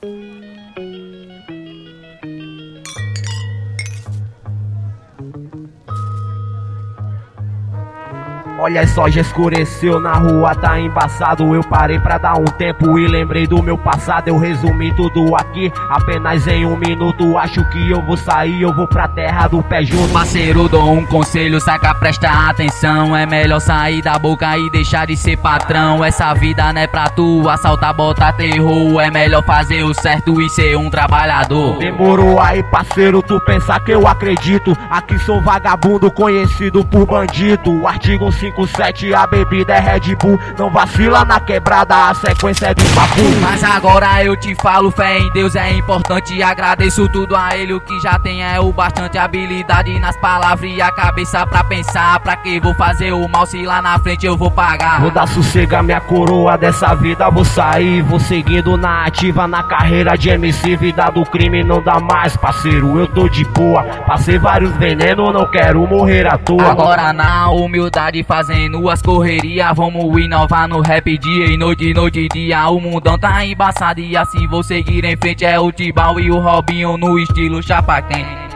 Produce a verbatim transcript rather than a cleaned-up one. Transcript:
Olha só, já escureceu, na rua tá embaçado. Eu parei pra dar um tempo e lembrei do meu passado. Eu resumi tudo aqui apenas em um minuto. Acho que eu vou sair, eu vou pra terra do pé junto. Parceiro, dou um conselho, saca, presta atenção. É melhor sair da boca e deixar de ser patrão. Essa vida não é pra tu, assaltar, botar terror. É melhor fazer o certo e ser um trabalhador. Demorou aí, parceiro, tu pensa que eu acredito? Aqui sou vagabundo conhecido por bandido. Artigo cinco sete, a bebida é Red Bull. Não vacila na quebrada, a sequência é do papo. Mas agora eu te falo, fé em Deus é importante. Agradeço tudo a ele, o que já tem é o bastante. Habilidade nas palavras e a cabeça pra pensar. Pra que vou fazer o mal se lá na frente eu vou pagar? Vou dar sossego a minha coroa dessa vida, vou sair. Vou seguindo na ativa, na carreira de M C. Vida do crime não dá mais, parceiro, eu tô de boa. Passei vários venenos, não quero morrer à toa. Agora na humildade fazendo as correrias, vamos inovar no rap dia e noite, noite e dia. O mundão tá embaçado e assim vou seguir em frente. É o Tibau e o Robinho no estilo chapa quente.